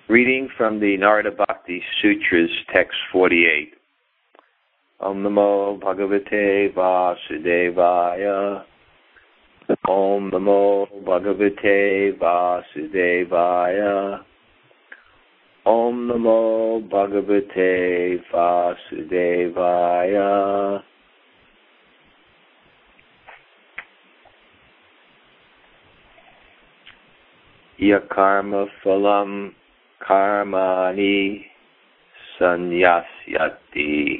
Reading from the Narada Bhakti Sutras, text 48. Om Namo Bhagavate Vasudevaya. Om Namo Bhagavate Vasudevaya. Om Namo Bhagavate Vasudevaya. Yakarma phalam karmani sanyasyati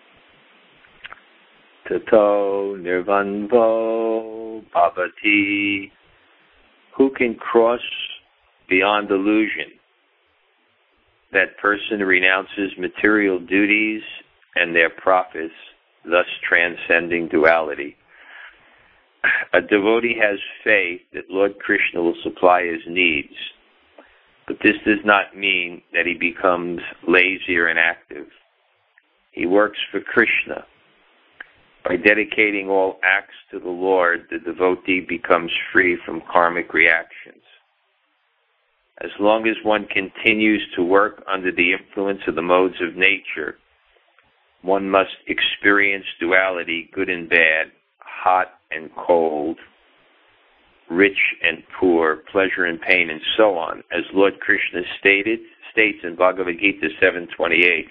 tato nirvanvo bhavati. Who can cross beyond illusion? That person renounces material duties and their profits, thus transcending duality. A devotee has faith that Lord Krishna will supply his needs, but this does not mean that he becomes lazy or inactive. He works for Krishna. By dedicating all acts to the Lord, the devotee becomes free from karmic reactions. As long as one continues to work under the influence of the modes of nature, one must experience duality, good and bad, hot and cold, rich and poor, pleasure and pain, and so on, as Lord Krishna states in Bhagavad Gita 7:28.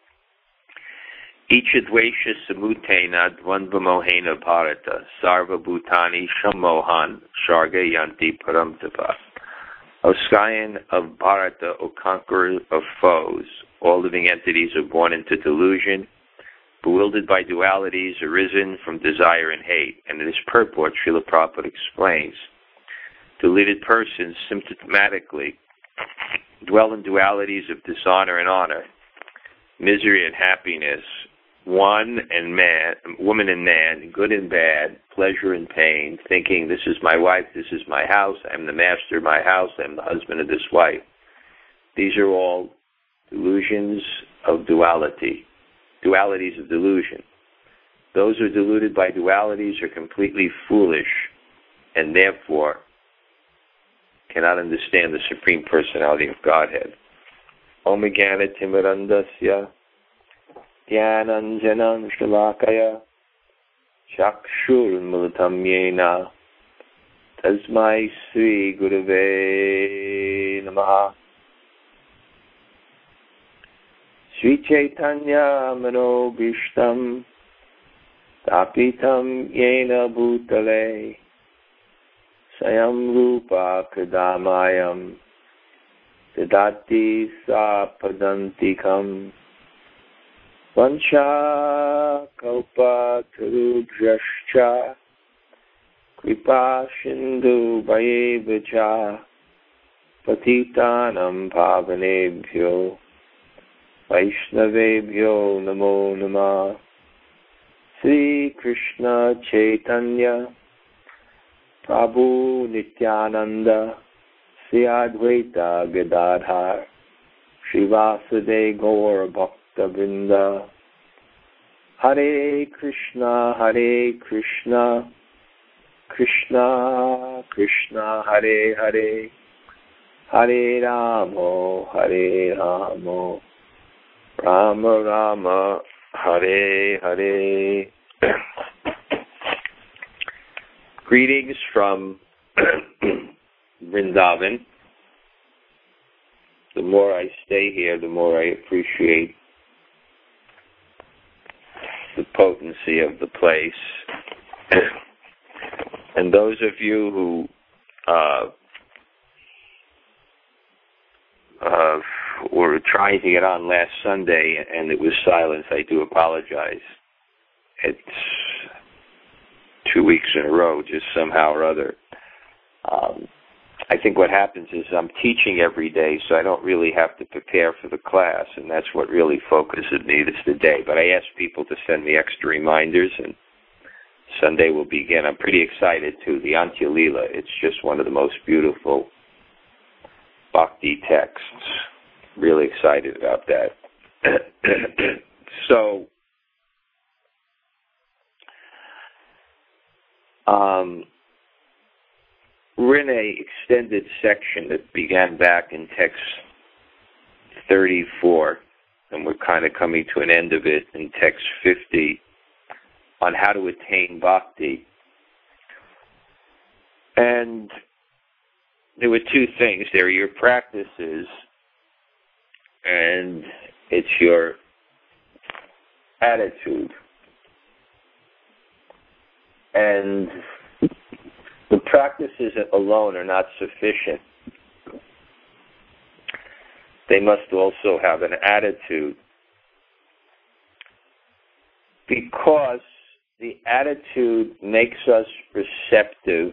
Ichadvesha samutena dvandvamohena bharata sarva bhutani shammohan sharga yanti paramtapa. O scion of Bharata, O conqueror of foes, all living entities are born into delusion, bewildered by dualities arisen from desire and hate. And in this purport, Srila Prabhupada explains, deluded persons symptomatically dwell in dualities of dishonor and honor, misery and happiness, woman and man, good and bad, pleasure and pain, thinking this is my wife, this is my house, I'm the master of my house, I'm the husband of this wife. These are all delusions of duality. Dualities of delusion. Those who are deluded by dualities are completely foolish and therefore cannot understand the Supreme Personality of Godhead. Om Jnana Timirandasya Dhyananjanan Shalakaya Chakshurunmilitam Yena Tasmai Sri Gurave Namaha. Sri Chaitanya Manobhishtam Tapitam Yena Bhutale Sayam Rupa Kadamayam Dadati Sapadantikam Vancha Kalpa Tarubhyascha Kripa Shindu Vayevacha Patitanam Pavanebhyo Vaishnavebhyo Namo Namah. Sri Krishna Chaitanya Prabhu Nityananda Sri Advaita Gadadhar Srivasade Gaur Bhakta Vrinda. Hare Krishna Krishna Krishna Hare Hare Hare Ramo Rama Rama Hare Hare. Greetings from Vrindavan. The more I stay here, the more I appreciate the potency of the place. And those of you who were trying to get on last Sunday and it was silence, I do apologize. It's 2 weeks in a row, just somehow or other. I think what happens is I'm teaching every day, so I don't really have to prepare for the class, and that's what really focuses me this day. But I ask people to send me extra reminders, and Sunday will begin. I'm pretty excited, too. The Antya Lila, it's just one of the most beautiful Bhakti texts. Really excited about that. So, we're in an extended section that began back in text 34, and we're kind of coming to an end of it in text 50, on how to attain bhakti. And there were two things. There are your practices, and it's your attitude. And the practices alone are not sufficient. They must also have an attitude, because the attitude makes us receptive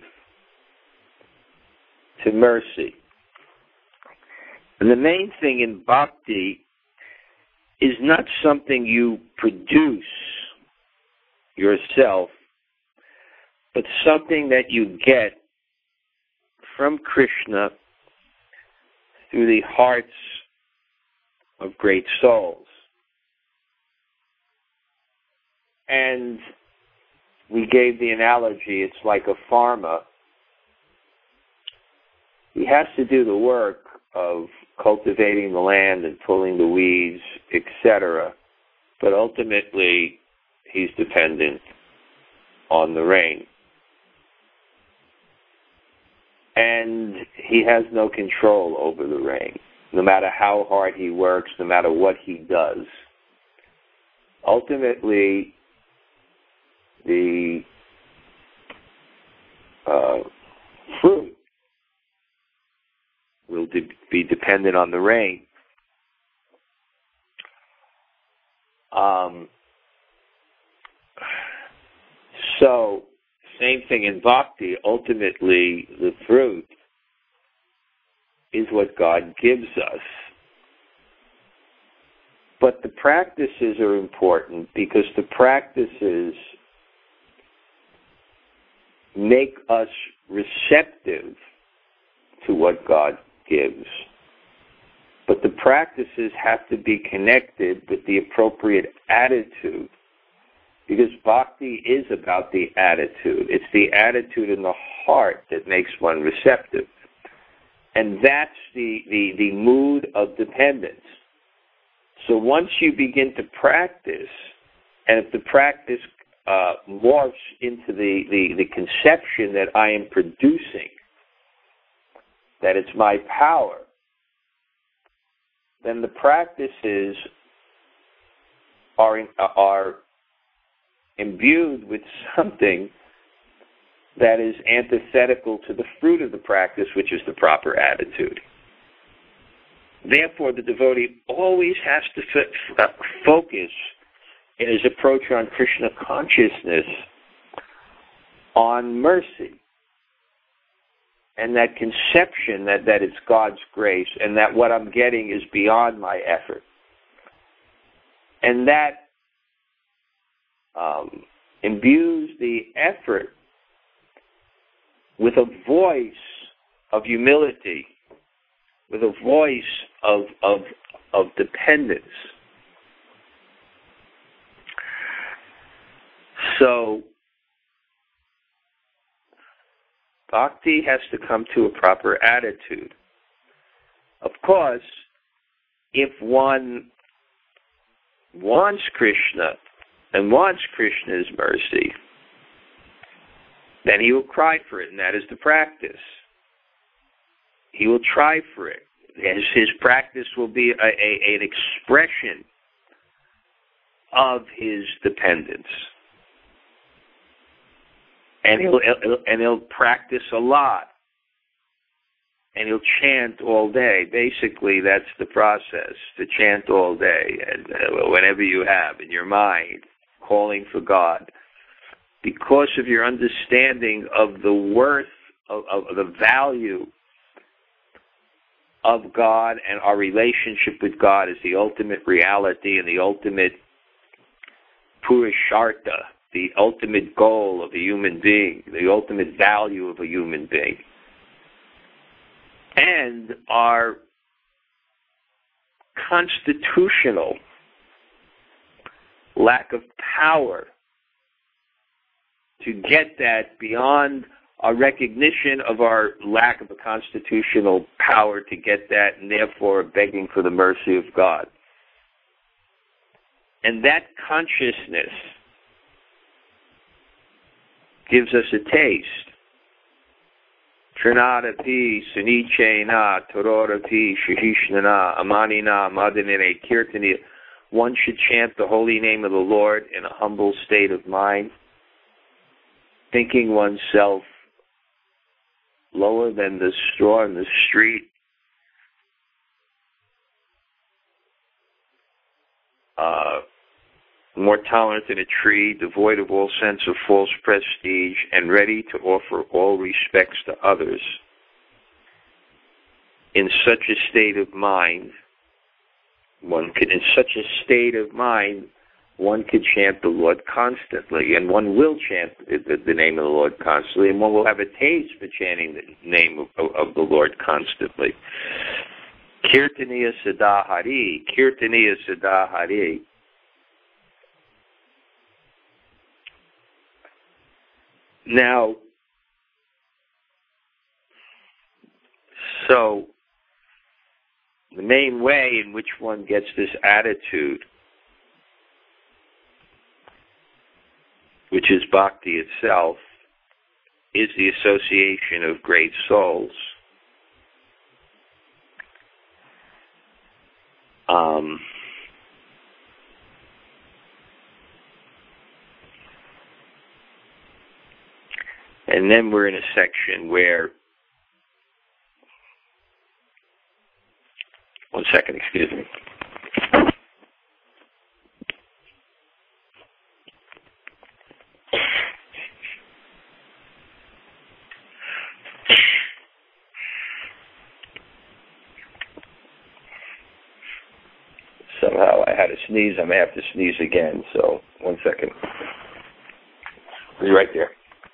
to mercy. And the main thing in bhakti is not something you produce yourself, but something that you get from Krishna through the hearts of great souls. And we gave the analogy, it's like a farmer. He has to do the work of cultivating the land and pulling the weeds, etc. But ultimately, he's dependent on the rain. And he has no control over the rain, no matter how hard he works, no matter what he does. Ultimately, the fruit will be dependent on the rain. So, same thing in bhakti. Ultimately, the fruit is what God gives us. But the practices are important, because the practices make us receptive to what God gives. But the practices have to be connected with the appropriate attitude, because bhakti is about the attitude. It's the attitude in the heart that makes one receptive. And that's the mood of dependence. So once you begin to practice, and if the practice morphs into the conception that I am producing, that it's my power, then the practices are imbued with something that is antithetical to the fruit of the practice, which is the proper attitude. Therefore, the devotee always has to focus in his approach on Krishna consciousness on mercy, and that conception that it's God's grace, and that what I'm getting is beyond my effort. And that imbues the effort with a voice of humility, with a voice of dependence. So, bhakti has to come to a proper attitude. Of course, if one wants Krishna and wants Krishna's mercy, then he will cry for it, and that is the practice. He will try for it. His practice will be an expression of his dependence. And he'll practice a lot. And he'll chant all day. Basically, that's the process, to chant all day, and whenever you have in your mind, calling for God. Because of your understanding of the worth, of the value of God, and our relationship with God is the ultimate reality and the ultimate purushartha, the ultimate goal of a human being, the ultimate value of a human being. And our constitutional lack of power to get that beyond a recognition of our lack of a constitutional power to get that, and therefore begging for the mercy of God. And that consciousness gives us a taste. Trinada pi, Suniche na, Torora pi, Shahishnana, Amanina, Madinere, Kirtani. One should chant the holy name of the Lord in a humble state of mind, thinking oneself lower than the straw in the street, more tolerant than a tree, devoid of all sense of false prestige, and ready to offer all respects to others. In such a state of mind, one could chant the Lord constantly, and one will chant the name of the Lord constantly, and one will have a taste for chanting the name of the Lord constantly. Kirtaniya Sada Hari, Kirtaniya Sada Hari. Now, so the main way in which one gets this attitude, which is bhakti itself, is the association of great souls. And then we're in a section where, one second, excuse me. Somehow I had to sneeze. I may have to sneeze again, so 1 second. He's right there.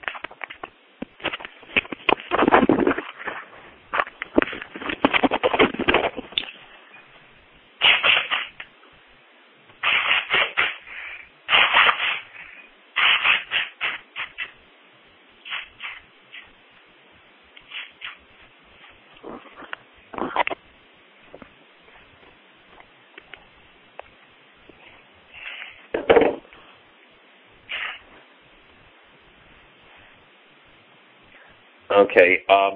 Okay,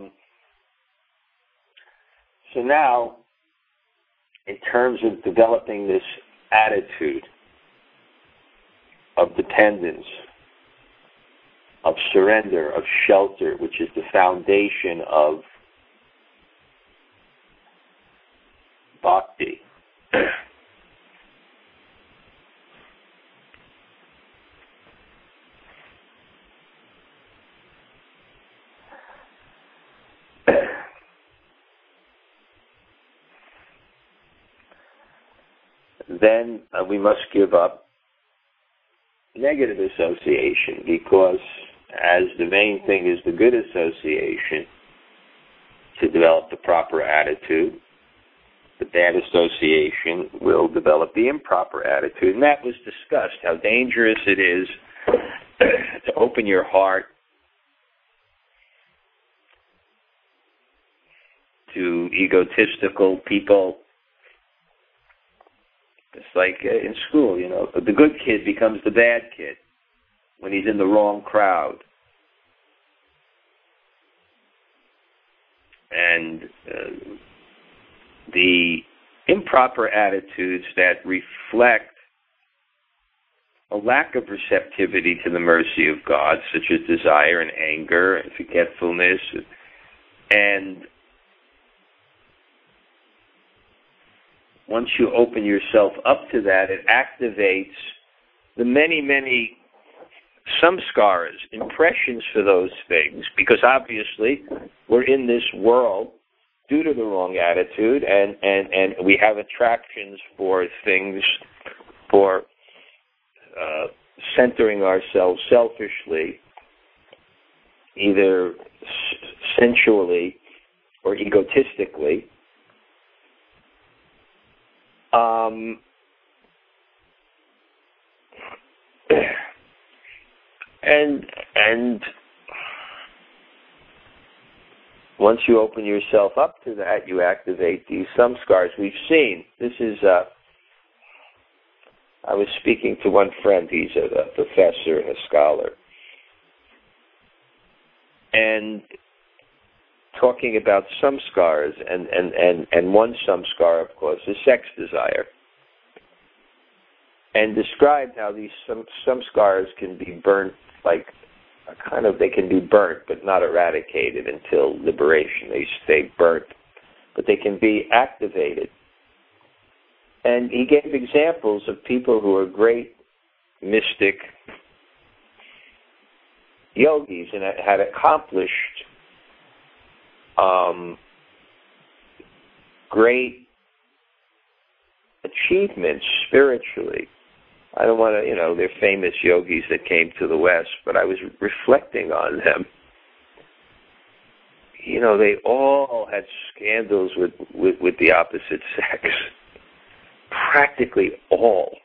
so now, in terms of developing this attitude of dependence, of surrender, of shelter, which is the foundation of bhakti, then we must give up negative association, because as the main thing is the good association to develop the proper attitude, the bad association will develop the improper attitude. And that was discussed, how dangerous it is to open your heart to egotistical people. It's like in school, you know, the good kid becomes the bad kid when he's in the wrong crowd. And the improper attitudes that reflect a lack of receptivity to the mercy of God, such as desire and anger and forgetfulness, and once you open yourself up to that, it activates the many samskaras, impressions for those things, because obviously we're in this world due to the wrong attitude, and we have attractions for things, for centering ourselves selfishly, either sensually or egotistically. And once you open yourself up to that, you activate these samskaras. We've seen, this is, I was speaking to one friend, he's a professor and a scholar, and talking about samskaras, and one samskara, of course, is sex desire, and described how these samskaras can be burnt, like, they can be burnt, but not eradicated until liberation. They stay burnt, but they can be activated. And he gave examples of people who are great mystic yogis and had accomplished great achievements spiritually. I don't want to, they're famous yogis that came to the West, but I was reflecting on them. They all had scandals with the opposite sex. Practically all.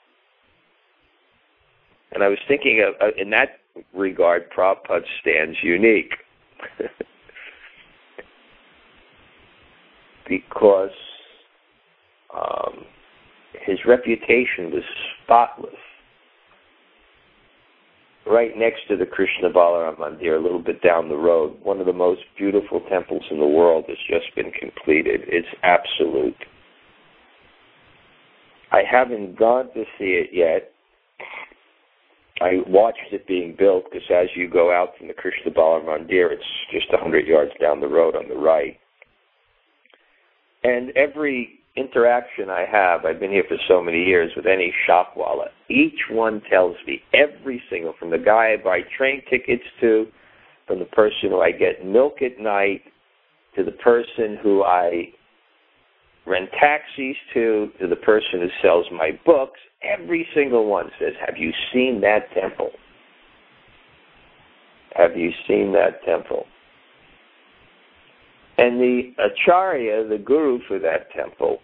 And I was thinking of, in that regard, Prabhupada stands unique. Because his reputation was spotless. Right next to the Krishna Balaram Mandir, a little bit down the road, one of the most beautiful temples in the world has just been completed. It's absolute. I haven't gone to see it yet. I watched it being built because as you go out from the Krishna Balaram Mandir, it's just 100 yards down the road on the right. And every interaction I have, I've been here for so many years, with any shopwala, each one tells me, every single, from the guy I buy train tickets to, from the person who I get milk at night, to the person who I rent taxis to the person who sells my books, every single one says, have you seen that temple? Have you seen that temple? And the Acharya, the guru for that temple,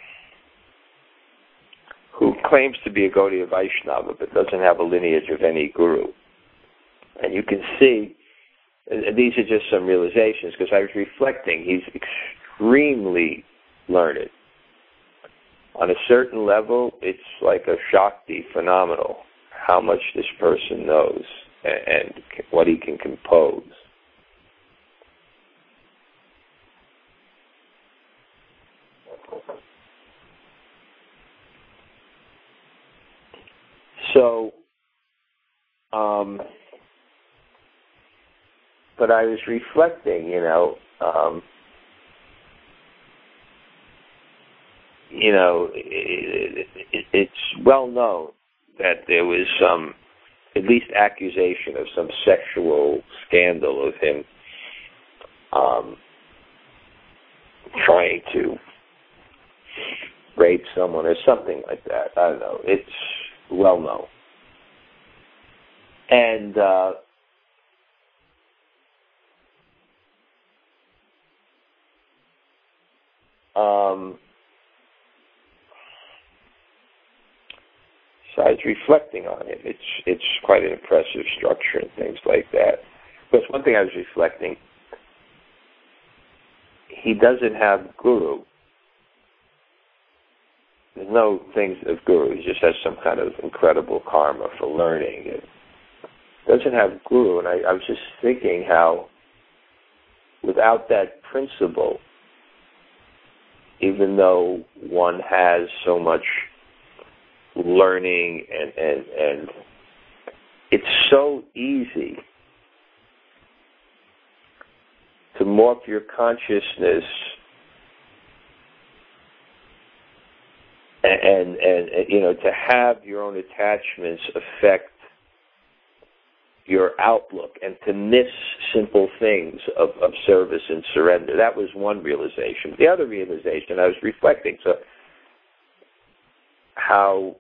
who claims to be a Gaudiya Vaishnava but doesn't have a lineage of any guru. And you can see, these are just some realizations, because I was reflecting, he's extremely learned. On a certain level, it's like a Shakti phenomenal, how much this person knows and what he can compose. So, but I was reflecting, it's well known that there was some, at least accusation of some sexual scandal of him trying to rape someone or something like that. I don't know. It's well known. And so I was reflecting on it. It's quite an impressive structure and things like that. But one thing I was reflecting, he doesn't have guru. There's no things of guru. He just has some kind of incredible karma for learning. It doesn't have guru. And I was just thinking how without that principle, even though one has so much learning and it's so easy to morph your consciousness and to have your own attachments affect your outlook and to miss simple things of service and surrender. That was one realization. The other realization, I was reflecting, so how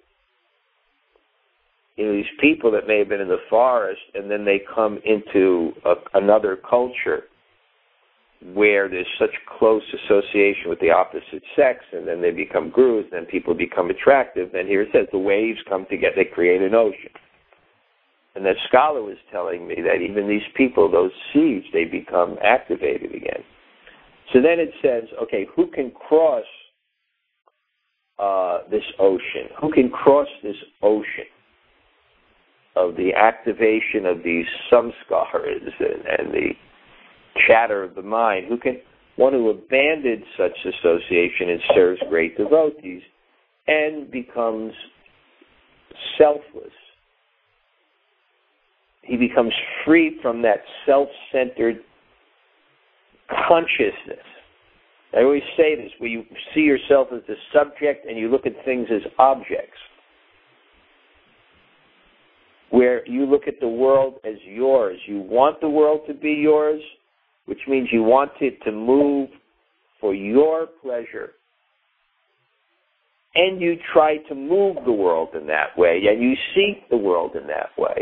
these people that may have been in the forest and then they come into another culture where there's such close association with the opposite sex, and then they become gurus, and then people become attractive. And here it says the waves come together, they create an ocean. And that scholar was telling me that even these people, those seeds, they become activated again. So then it says, okay, who can cross this ocean? Who can cross this ocean of the activation of these samskaras and the chatter of the mind? Who can, one who abandons such association and serves great devotees and becomes selfless. He becomes free from that self-centered consciousness. I always say this, where you see yourself as the subject and you look at things as objects. Where you look at the world as yours. You want the world to be yours, which means you want it to move for your pleasure. And you try to move the world in that way, and you seek the world in that way.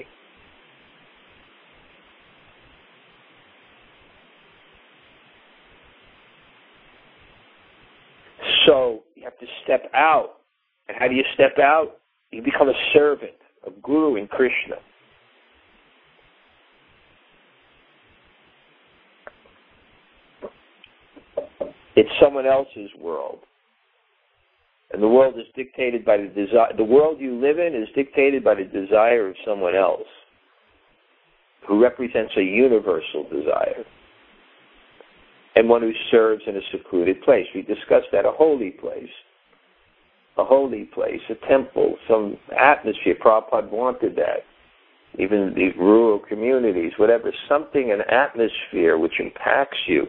So you have to step out. And how do you step out? You become a servant of Guru and Krishna. It's someone else's world. And the world is dictated by the desire. The world you live in is dictated by the desire of someone else who represents a universal desire. And one who serves in a secluded place. We discussed that, a holy place. A holy place, a temple, some atmosphere. Prabhupada wanted that. Even the rural communities, whatever, something, an atmosphere which impacts you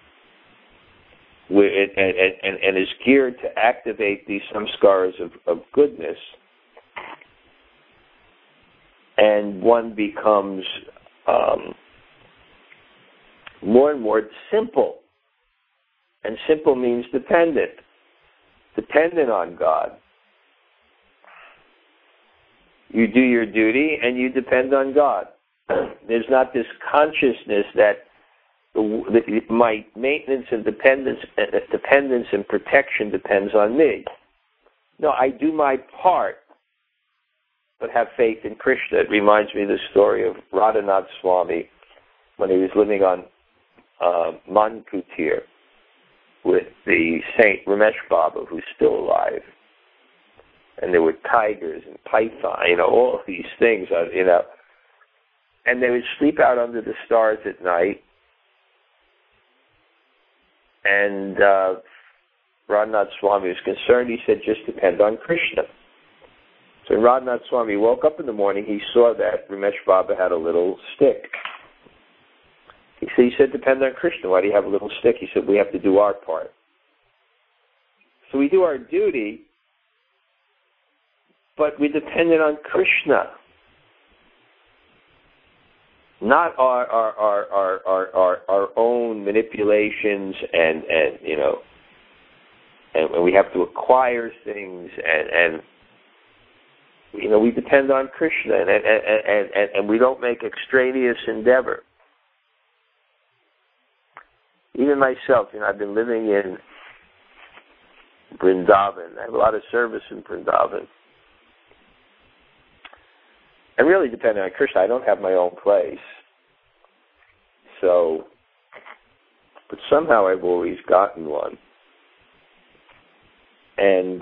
and is geared to activate these samskaras of goodness. And one becomes more and more simple. And simple means dependent on God. You do your duty and you depend on God. There's not this consciousness that my maintenance and dependence and protection depends on me. No, I do my part, but have faith in Krishna. It reminds me of the story of Radhanath Swami when he was living on Mankutir with the Saint Ramesh Baba, who's still alive. And there were tigers and python, all these things, And they would sleep out under the stars at night. And Radhanath Swami was concerned. He said, just depend on Krishna. So when Radhanath Swami woke up in the morning, he saw that Ramesh Baba had a little stick. He said, depend on Krishna. Why do you have a little stick? He said, we have to do our part. So we do our duty, but we're dependent on Krishna. Not our own manipulations and we have to acquire things and we depend on Krishna and we don't make extraneous endeavor. Even myself, I've been living in Vrindavan. I have a lot of service in Vrindavan. I really depend on Krishna. I don't have my own place. So, but somehow I've always gotten one. And,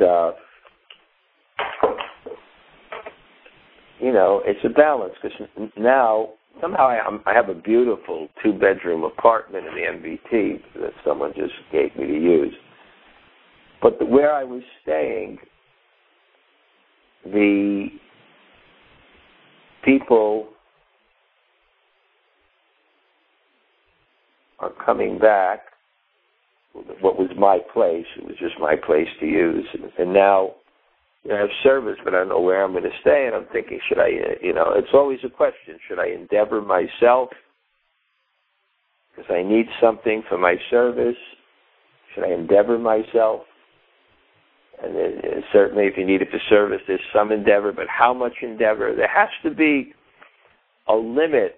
it's a balance because now somehow I have a beautiful 2-bedroom apartment in the MBT that someone just gave me to use. But where I was staying, the people are coming back. What was my place, it was just my place to use. And now I have service, but I don't know where I'm going to stay. And I'm thinking, should I, it's always a question. Should I endeavor myself because I need something for my service? Should I endeavor myself? And certainly if you need it for service, there's some endeavor, but how much endeavor? There has to be a limit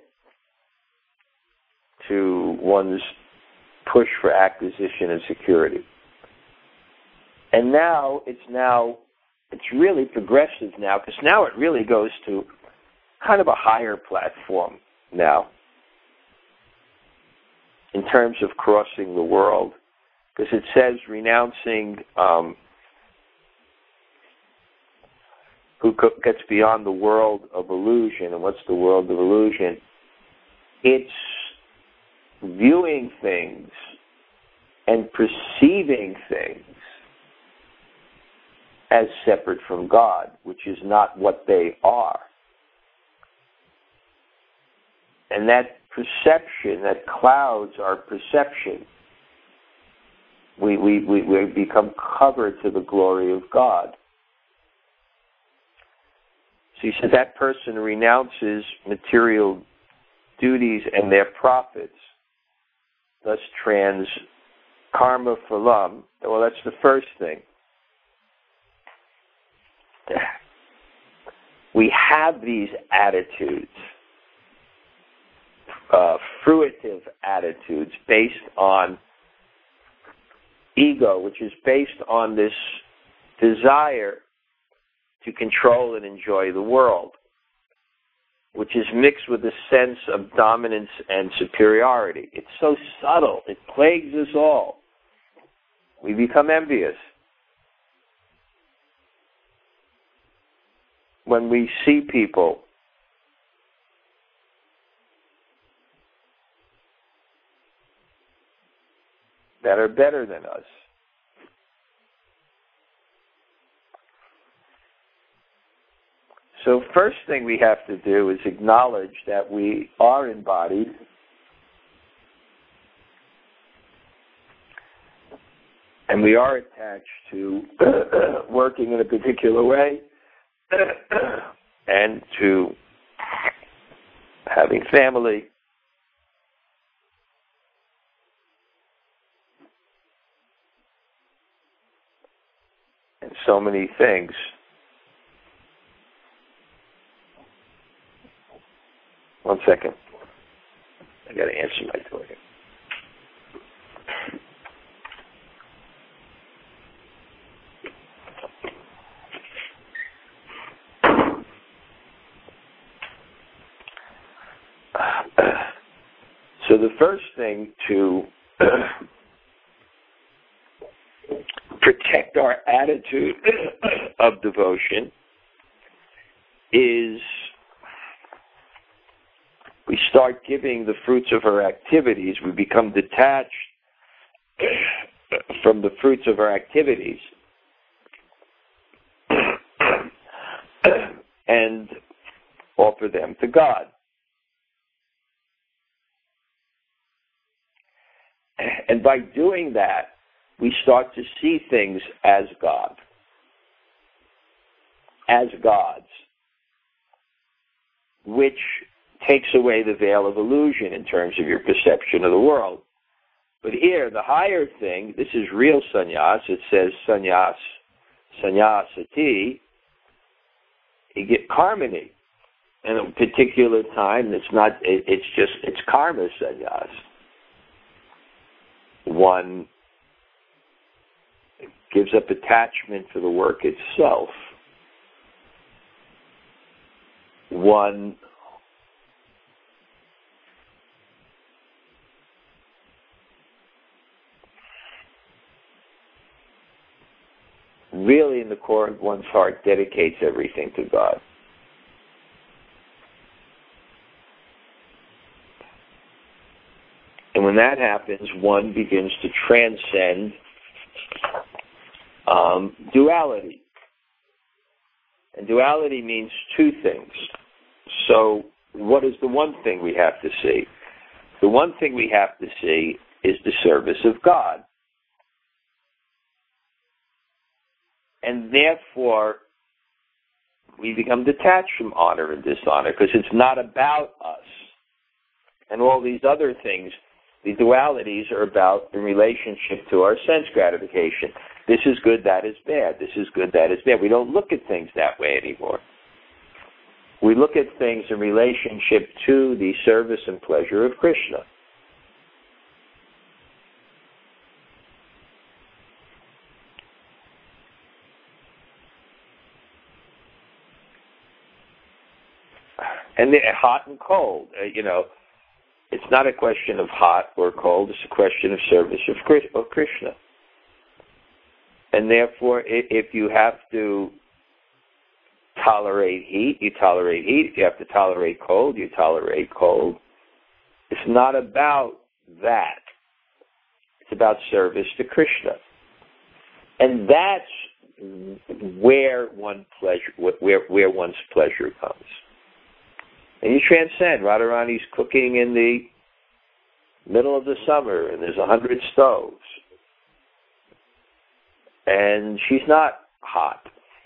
to one's push for acquisition and security. And now it's really progressive now, because now it really goes to kind of a higher platform now in terms of crossing the world. Because it says renouncing who gets beyond the world of illusion. And what's the world of illusion? It's viewing things and perceiving things as separate from God, which is not what they are. And that perception, that clouds our perception. We become covered to the glory of God. So he said that person renounces material duties and their profits, thus trans karma phalam. Well, that's the first thing. We have these attitudes, fruitive attitudes based on ego, which is based on this desire to control and enjoy the world, which is mixed with a sense of dominance and superiority. It's so subtle. It plagues us all. We become envious when we see people that are better than us. So first thing we have to do is acknowledge that we are embodied and we are attached to working in a particular way and to having family. And so many things. One second. I got to answer my door here. So the first thing to protect our attitude of devotion is we start giving the fruits of our activities. We become detached from the fruits of our activities and offer them to God. And by doing that, we start to see things as God, as gods, which takes away the veil of illusion in terms of your perception of the world. But here, the higher thing, this is real sannyas. It says sannyas, sannyasati. You get karmani. And at a particular time, it's karma sannyas. One gives up attachment to the work itself. One really in the core of one's heart dedicates everything to God. And when that happens, one begins to transcend duality. And duality means two things. So what is the one thing we have to see? The one thing we have to see is the service of God. And therefore, we become detached from honor and dishonor because it's not about us. And all these other things, the dualities are about the relationship to our sense gratification. This is good, that is bad. This is good, that is bad. We don't look at things that way anymore. We look at things in relationship to the service and pleasure of Krishna. And they're hot and cold, It's not a question of hot or cold. It's a question of service of Krishna. And therefore, if you have to tolerate heat, you tolerate heat. If you have to tolerate cold, you tolerate cold. It's not about that. It's about service to Krishna. And that's where one's pleasure comes. And you transcend. Radharani's cooking in the middle of the summer, and there's 100 stoves. And she's not hot.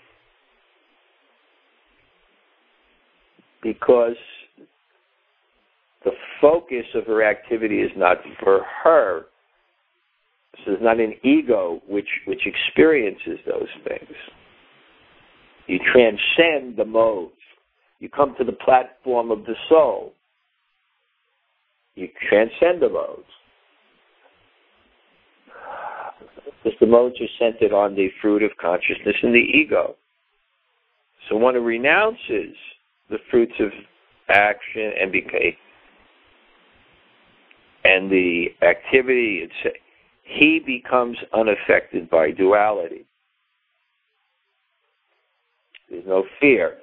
Because the focus of her activity is not for her. This is not an ego which experiences those things. You transcend the modes. You come to the platform of the soul. You transcend the modes. Because the modes are centered on the fruit of consciousness and the ego. So one who renounces the fruits of action and the activity, he becomes unaffected by duality. There's no fear.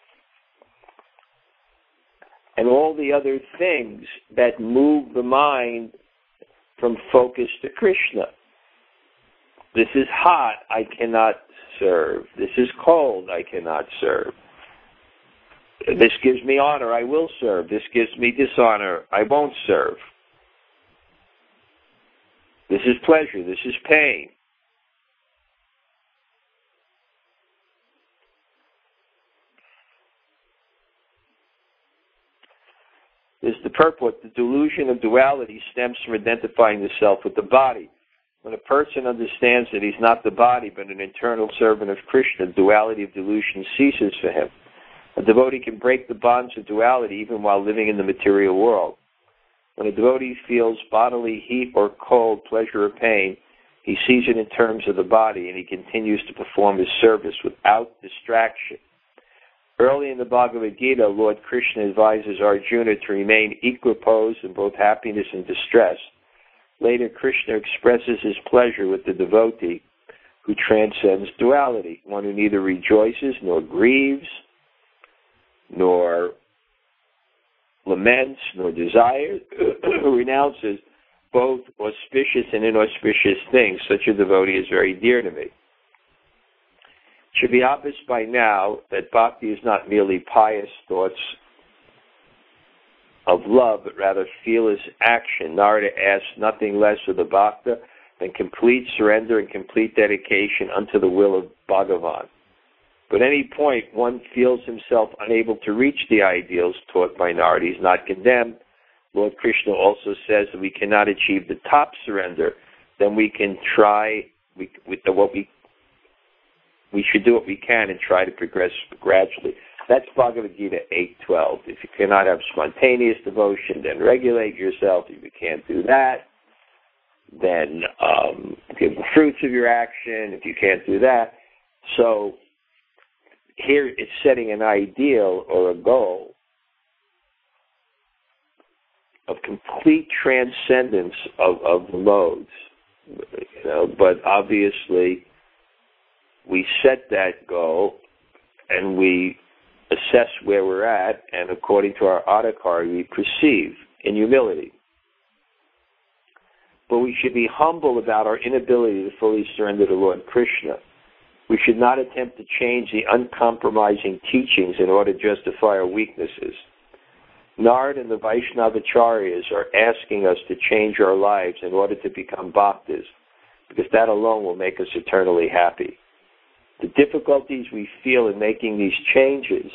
And all the other things that move the mind from focus to Krishna. This is hot, I cannot serve. This is cold, I cannot serve. This gives me honor, I will serve. This gives me dishonor, I won't serve. This is pleasure, this is pain. This is the purport. The delusion of duality stems from identifying the self with the body. When a person understands that he's not the body but an internal servant of Krishna, the duality of delusion ceases for him. A devotee can break the bonds of duality even while living in the material world. When a devotee feels bodily heat or cold, pleasure or pain, he sees it in terms of the body and he continues to perform his service without distraction. Early in the Bhagavad Gita, Lord Krishna advises Arjuna to remain equiposed in both happiness and distress. Later, Krishna expresses his pleasure with the devotee who transcends duality, one who neither rejoices nor grieves, nor laments, nor desires, who renounces both auspicious and inauspicious things. Such a devotee is very dear to me. It should be obvious by now that bhakti is not merely pious thoughts of love, but rather fearless action. Narada asks nothing less of the bhakta than complete surrender and complete dedication unto the will of Bhagavan. But at any point one feels himself unable to reach the ideals taught by Narada, he's not condemned. Lord Krishna also says that we cannot achieve the top surrender, then we can try, we should do what we can and try to progress gradually. That's Bhagavad Gita 8:12. If you cannot have spontaneous devotion, then regulate yourself. If you can't do that, then give the fruits of your action. If you can't do that. So here it's setting an ideal or a goal of complete transcendence of the modes. But obviously we set that goal and we assess where we're at, and according to our adhikar, we proceed in humility. But we should be humble about our inability to fully surrender to Lord Krishna. We should not attempt to change the uncompromising teachings in order to justify our weaknesses. Narada and the Vaishnavacharyas are asking us to change our lives in order to become bhaktas, because that alone will make us eternally happy. The difficulties we feel in making these changes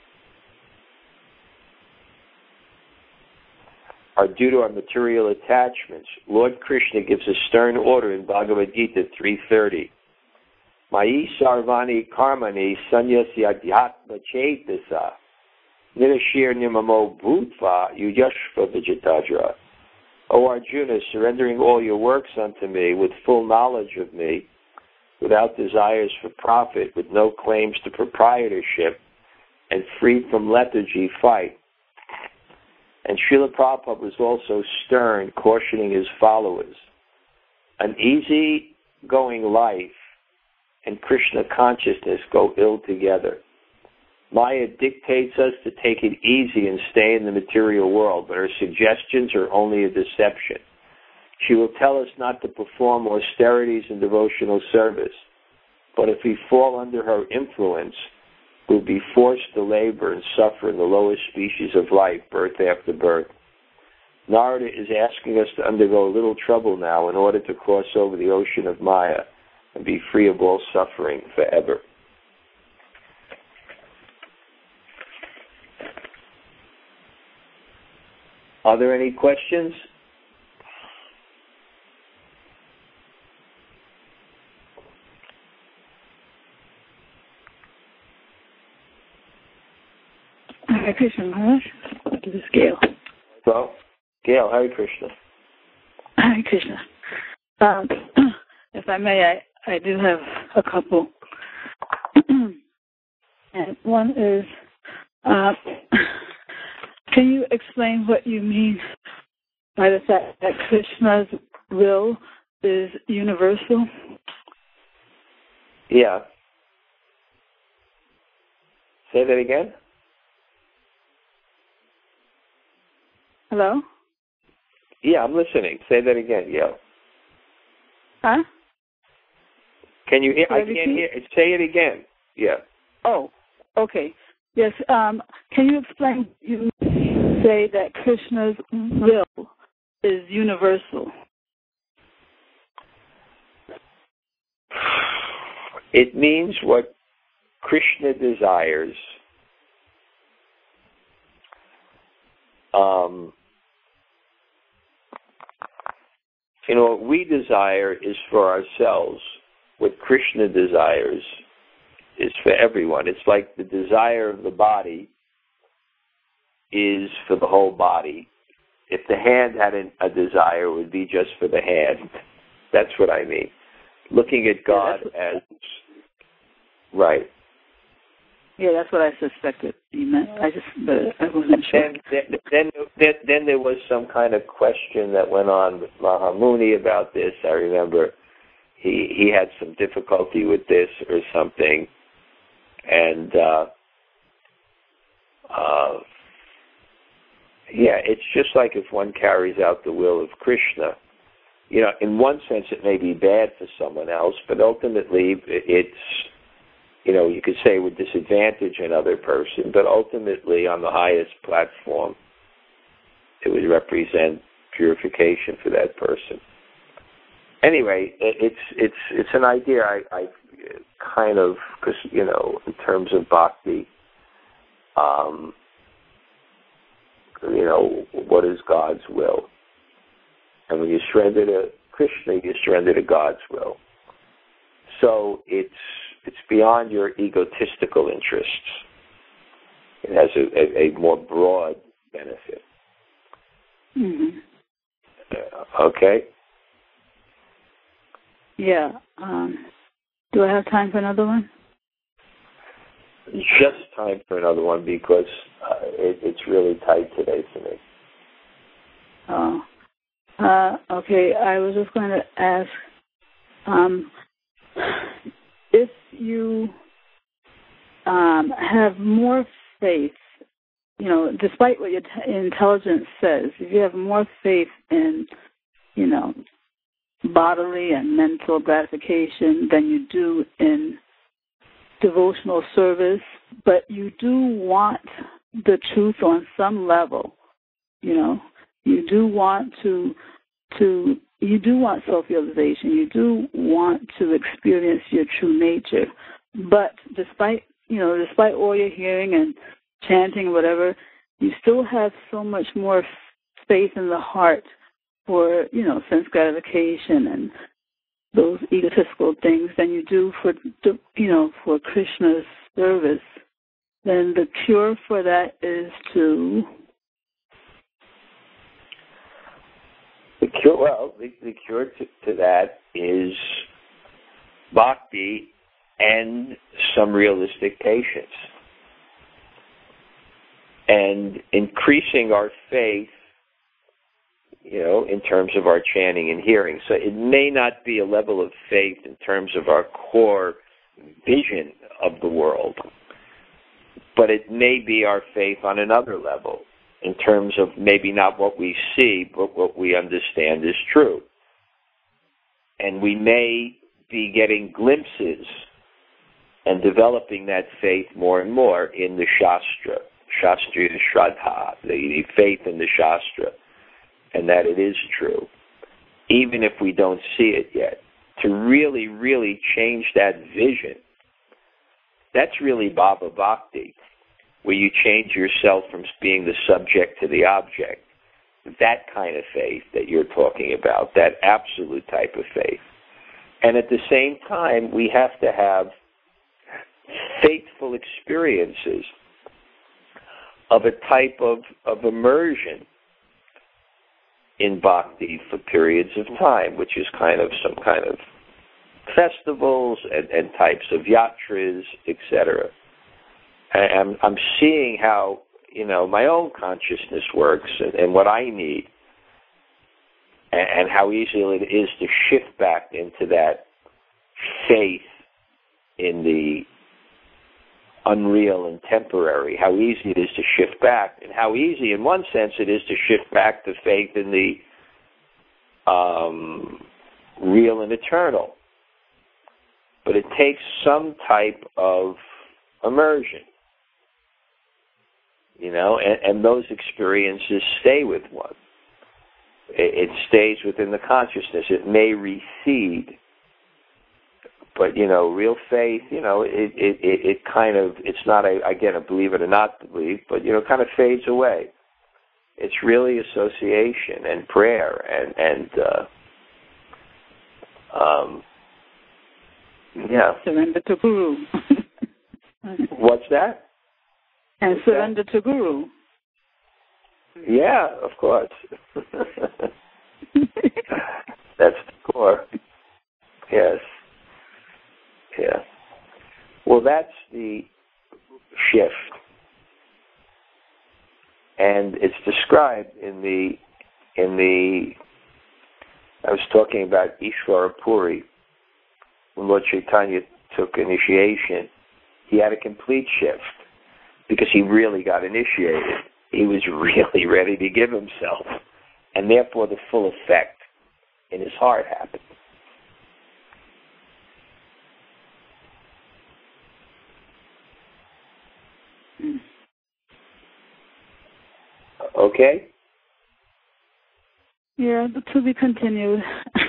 are due to our material attachments. Lord Krishna gives a stern order in Bhagavad Gita 3:30. Mayi sarvani karmani sanyasi adhyatma chetasa nirashir nimamo bhutva yujashva vijitadra. O Arjuna, surrendering all your works unto me with full knowledge of me, without desires for profit, with no claims to proprietorship, and free from lethargy, fight. And Srila Prabhupada was also stern, cautioning his followers. An easy-going life and Krishna consciousness go ill together. Maya dictates us to take it easy and stay in the material world, but her suggestions are only a deception. She will tell us not to perform austerities and devotional service, but if we fall under her influence, we'll be forced to labor and suffer in the lowest species of life, birth after birth. Narada is asking us to undergo a little trouble now in order to cross over the ocean of Maya and be free of all suffering forever. Are there any questions? Hare Krishna, Maharaj. This is Gail. Well, Gail, Hare Krishna. Hare Krishna. If I may, I do have a couple. And one is, can you explain what you mean by the fact that Krishna's will is universal? Yeah. Say that again? Hello? Yeah, I'm listening. Say that again, yeah. Huh? Can you hear? I can't hear. Say it again. Yeah. Oh, okay. Yes. Can you explain? You say that Krishna's will is universal. It means what Krishna desires. What we desire is for ourselves. What Krishna desires is for everyone. It's like the desire of the body is for the whole body. If the hand had a desire, it would be just for the hand. That's what I mean. Looking at God as... Right. Yeah, that's what I suspected you meant. But I wasn't sure. Then there was some kind of question that went on with Mahamuni about this. I remember he had some difficulty with this or something, and it's just like if one carries out the will of Krishna. In one sense, it may be bad for someone else, but ultimately, it's. You could say would disadvantage another person, but ultimately on the highest platform, it would represent purification for that person. Anyway, it's an idea I kind of, because, in terms of bhakti, what is God's will? And when you surrender to Krishna, you surrender to God's will. So it's beyond your egotistical interests. It has a more broad benefit. Mm-hmm. Okay? Yeah. Do I have time for another one? Just time for another one because it's really tight today for me. Oh. Okay. I was just going to ask, if you have more faith, despite what your intelligence says, if you have more faith in, bodily and mental gratification than you do in devotional service, but you do want the truth on some level, you do want you do want self-realization. You do want to experience your true nature. But despite all your hearing and chanting or whatever, you still have so much more faith in the heart for, sense gratification and those egotistical things than you do for Krishna's service. Then the cure for that is to... The cure to that is bhakti and some realistic patience. And increasing our faith, in terms of our chanting and hearing. So it may not be a level of faith in terms of our core vision of the world, but it may be our faith on another level in terms of maybe not what we see, but what we understand is true. And we may be getting glimpses and developing that faith more and more in the Shastra, Shastriya Shraddha, the faith in the Shastra, and that it is true, even if we don't see it yet. To really, really change that vision, that's really Bhava Bhakti, where you change yourself from being the subject to the object. That kind of faith that you're talking about, that absolute type of faith. And at the same time, we have to have faithful experiences of a type of immersion in bhakti for periods of time, which is kind of some kind of festivals and types of yatras, etc. I'm seeing how, my own consciousness works and what I need, and how easy it is to shift back into that faith in the unreal and temporary, how easy it is to shift back, and how easy, in one sense, it is to shift back to faith in the real and eternal. But it takes some type of immersion, and those experiences stay with one. It stays within the consciousness. It may recede, but, real faith, it kind of, it's not, again, a believe it or not believe, but, kind of fades away. It's really association and prayer and surrender to Guru. What's that? And surrender to Guru. Yeah, of course. That's the core. Yes. Yeah. Well, that's the shift. And it's described in the I was talking about Ishvara Puri. When Lord Chaitanya took initiation, he had a complete shift because he really got initiated. He was really ready to give himself. And therefore the full effect in his heart happened. Okay? Yeah, to be continued.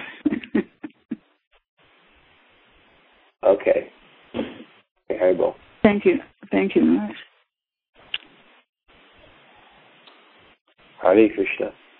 Okay. Haribo. Thank you. Thank you, Maharaj. Hare Krishna.